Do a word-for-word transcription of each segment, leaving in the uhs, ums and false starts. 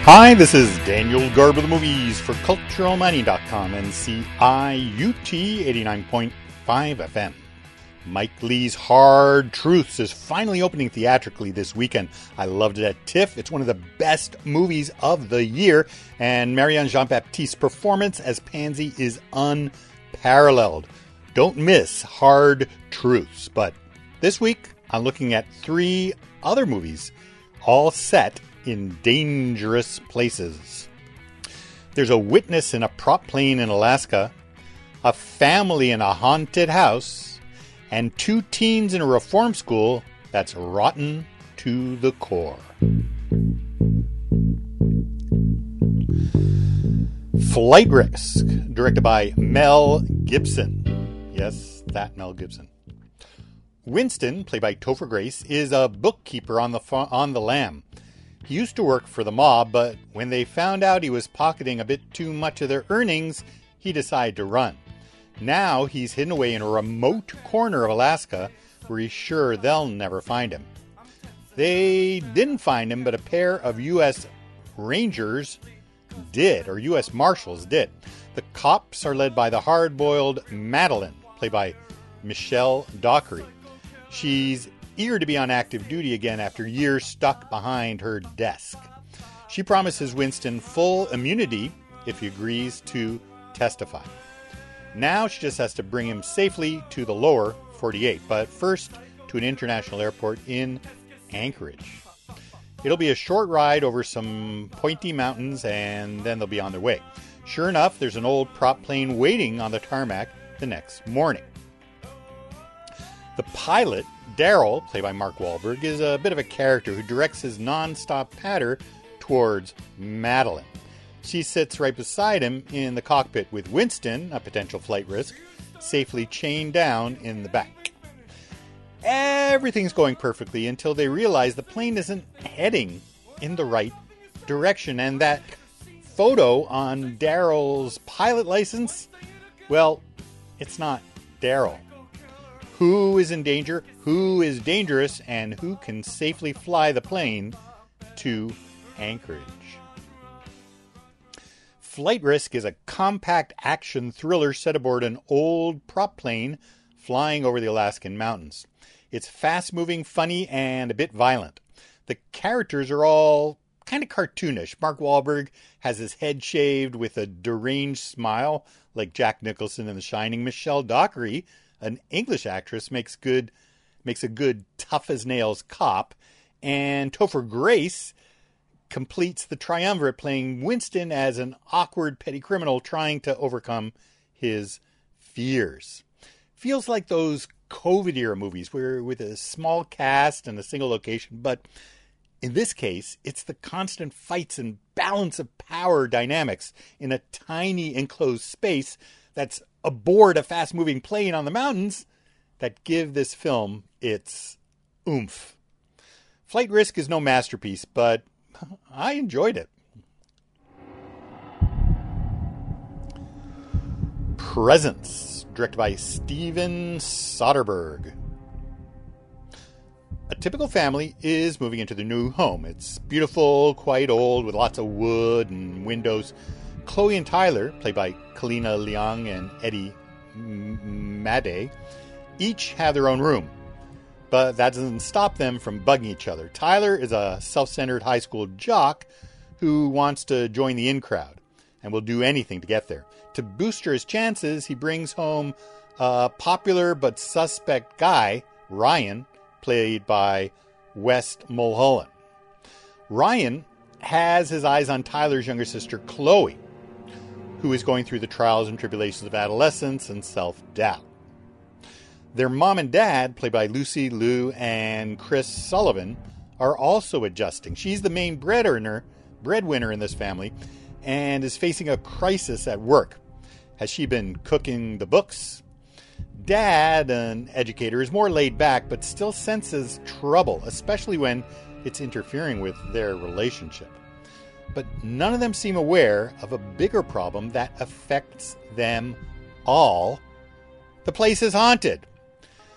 Hi, this is Daniel Garb of the Movies for Cultural Mining dot com and C I U T eighty-nine point five F M. Mike Leigh's Hard Truths is finally opening theatrically this weekend. I loved it at TIFF. It's one of the best movies of the year, and Marianne Jean-Baptiste's performance as Pansy is unparalleled. Don't miss Hard Truths. But this week, I'm looking at three other movies, all set in dangerous places. There's a witness in a prop plane in Alaska, a family in a haunted house, and two teens in a reform school that's rotten to the core. Flight Risk, directed by Mel Gibson. Yes, that Mel Gibson. Winston, played by Topher Grace, is a bookkeeper on the fa- on the lam. He used to work for the mob, but when they found out he was pocketing a bit too much of their earnings, he decided to run. Now he's hidden away in a remote corner of Alaska where he's sure they'll never find him. They didn't find him, but a pair of U S Rangers did, or U S Marshals did. The cops are led by the hard-boiled Madeline, played by Michelle Dockery. She's eager to be on active duty again after years stuck behind her desk. She promises Winston full immunity if he agrees to testify. Now she just has to bring him safely to the lower forty-eight, but first to an international airport in Anchorage. It'll be a short ride over some pointy mountains, and then they'll be on their way. Sure enough, there's an old prop plane waiting on the tarmac the next morning. The pilot, Daryl, played by Mark Wahlberg, is a bit of a character who directs his non-stop patter towards Madeline. She sits right beside him in the cockpit with Winston, a potential flight risk, safely chained down in the back. Everything's going perfectly until they realize the plane isn't heading in the right direction, and that photo on Daryl's pilot license, well, it's not Daryl. Who is in danger, who is dangerous, and who can safely fly the plane to Anchorage? Flight Risk is a compact action thriller set aboard an old prop plane flying over the Alaskan mountains. It's fast-moving, funny, and a bit violent. The characters are all kind of cartoonish. Mark Wahlberg has his head shaved with a deranged smile, like Jack Nicholson in The Shining. Michelle Dockery, an English actress, makes good makes a good tough-as-nails cop. And Topher Grace completes the triumvirate, playing Winston as an awkward petty criminal trying to overcome his fears. Feels like those COVID-era movies where with a small cast and a single location, but in this case, it's the constant fights and balance of power dynamics in a tiny enclosed space that's aboard a fast-moving plane on the mountains that give this film its oomph. Flight Risk is no masterpiece, but I enjoyed it. Presence, directed by Steven Soderbergh. A typical family is moving into their new home. It's beautiful, quite old, with lots of wood and windows. Chloe and Tyler, played by Kalina Leong and Eddie Maday, each have their own room. But that doesn't stop them from bugging each other. Tyler is a self-centered high school jock who wants to join the in crowd and will do anything to get there. To booster his chances, he brings home a popular but suspect guy, Ryan, played by West Mulholland. Ryan has his eyes on Tyler's younger sister, Chloe, who is going through the trials and tribulations of adolescence and self-doubt. Their mom and dad, played by Lucy Liu and Chris Sullivan, are also adjusting. She's the main breadwinner, breadwinner in this family and is facing a crisis at work. Has she been cooking the books? Dad, an educator, is more laid back but still senses trouble, especially when it's interfering with their relationship. But none of them seem aware of a bigger problem that affects them all. The place is haunted.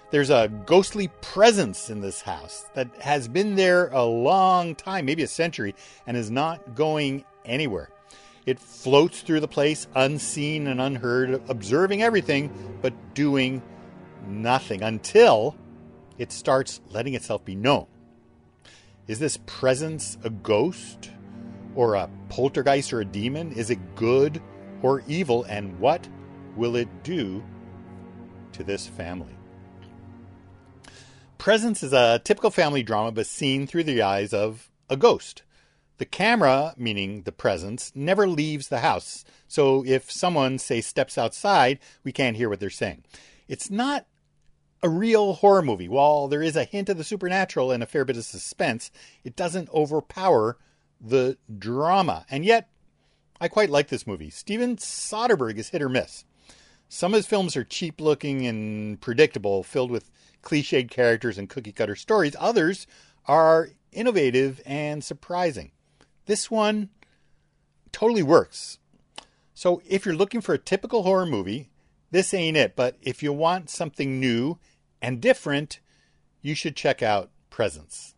There's a ghostly presence in this house that has been there a long time, maybe a century, and is not going anywhere. It floats through the place, unseen and unheard, observing everything, but doing nothing until it starts letting itself be known. Is this presence a ghost, or a poltergeist, or a demon? Is it good or evil, and what will it do to this family? Presence is a typical family drama, but seen through the eyes of a ghost. The camera, meaning the presence, never leaves the house. So if someone, say, steps outside, we can't hear what they're saying. It's not a real horror movie. While there is a hint of the supernatural and a fair bit of suspense, it doesn't overpower the drama. And yet, I quite like this movie. Steven Soderbergh is hit or miss. Some of his films are cheap-looking and predictable, filled with cliched characters and cookie-cutter stories. Others are innovative and surprising. This one totally works. So if you're looking for a typical horror movie, this ain't it. But if you want something new and different, you should check out Presence.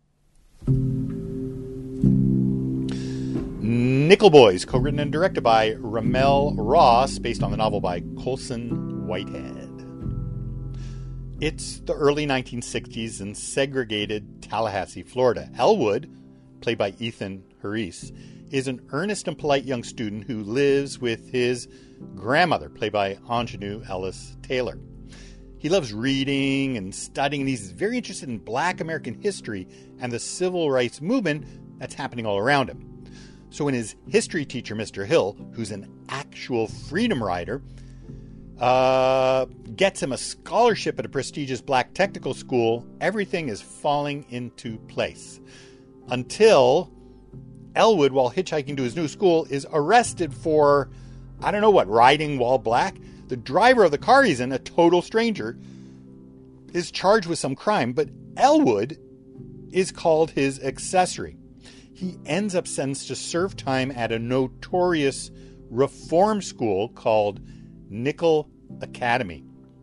Nickel Boys, co-written and directed by Ramel Ross, based on the novel by Colson Whitehead. It's the early nineteen sixties in segregated Tallahassee, Florida. Elwood, played by Ethan Harris, is an earnest and polite young student who lives with his grandmother, played by Ingenue Ellis Taylor. He loves reading and studying, and he's very interested in Black American history and the civil rights movement that's happening all around him. So when his history teacher, Mister Hill, who's an actual freedom rider, uh, gets him a scholarship at a prestigious black technical school, everything is falling into place. Until Elwood, while hitchhiking to his new school, is arrested for, I don't know what, riding while black? The driver of the car he's in, a total stranger, is charged with some crime, but Elwood is called his accessory. He ends up sentenced to serve time at a notorious reform school called Nickel Academy.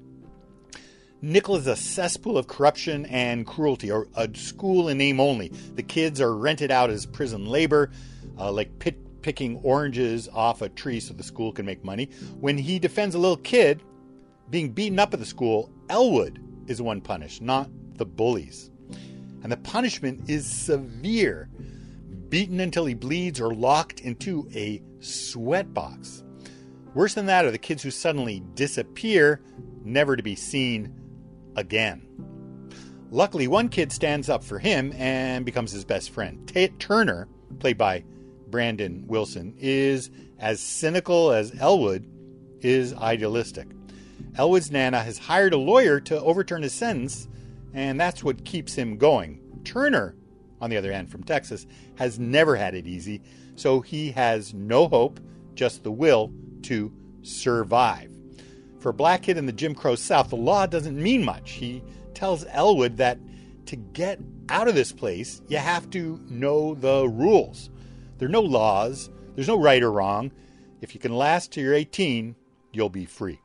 Nickel is a cesspool of corruption and cruelty, or a school in name only. The kids are rented out as prison labor, uh, like pit picking oranges off a tree so the school can make money. When he defends a little kid being beaten up at the school, Elwood is the one punished, not the bullies. And the punishment is severe. Beaten until he bleeds or locked into a sweat box. Worse than that are the kids who suddenly disappear, never to be seen again. Luckily, one kid stands up for him and becomes his best friend. T- Turner, played by Brandon Wilson, is as cynical as Elwood is idealistic. Elwood's Nana has hired a lawyer to overturn his sentence, and that's what keeps him going. Turner, on the other hand, from Texas, has never had it easy, so he has no hope, just the will to survive. For a black kid in the Jim Crow South, the law doesn't mean much. He tells Elwood that to get out of this place, you have to know the rules. There are no laws. There's no right or wrong. If you can last till you're eighteen, you'll be free.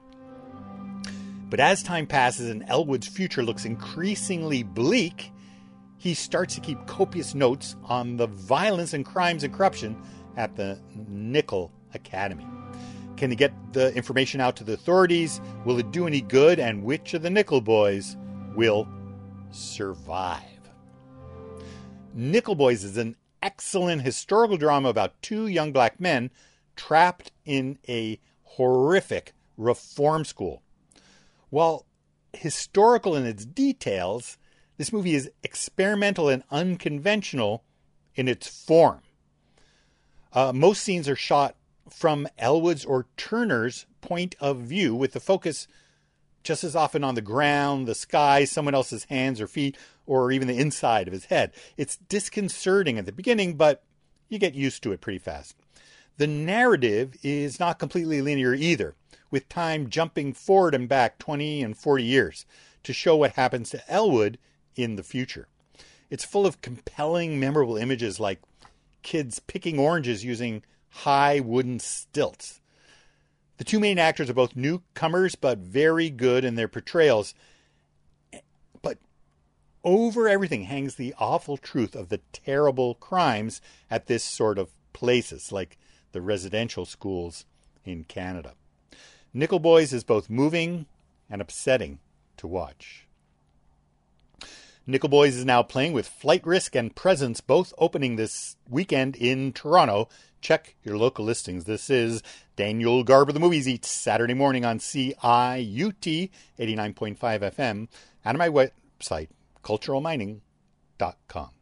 But as time passes and Elwood's future looks increasingly bleak, he starts to keep copious notes on the violence and crimes and corruption at the Nickel Academy. Can he get the information out to the authorities? Will it do any good? And which of the Nickel Boys will survive? Nickel Boys is an excellent historical drama about two young black men trapped in a horrific reform school. While historical in its details, this movie is experimental and unconventional in its form. Uh, most scenes are shot from Elwood's or Turner's point of view, with the focus just as often on the ground, the sky, someone else's hands or feet, or even the inside of his head. It's disconcerting at the beginning, but you get used to it pretty fast. The narrative is not completely linear either, with time jumping forward and back twenty and forty years to show what happens to Elwood in the future. It's full of compelling, memorable images like kids picking oranges using high wooden stilts. The two main actors are both newcomers, but very good in their portrayals. over everything hangs the awful truth of the terrible crimes at this sort of places, like the residential schools in Canada. Nickel Boys is both moving and upsetting to watch. Nickel Boys is now playing with Flight Risk and Presence, both opening this weekend in Toronto. Check your local listings. This is Daniel Garber, the Movies Eats, Saturday morning on C I U T eighty-nine point five F M, and on my website, cultural mining dot com.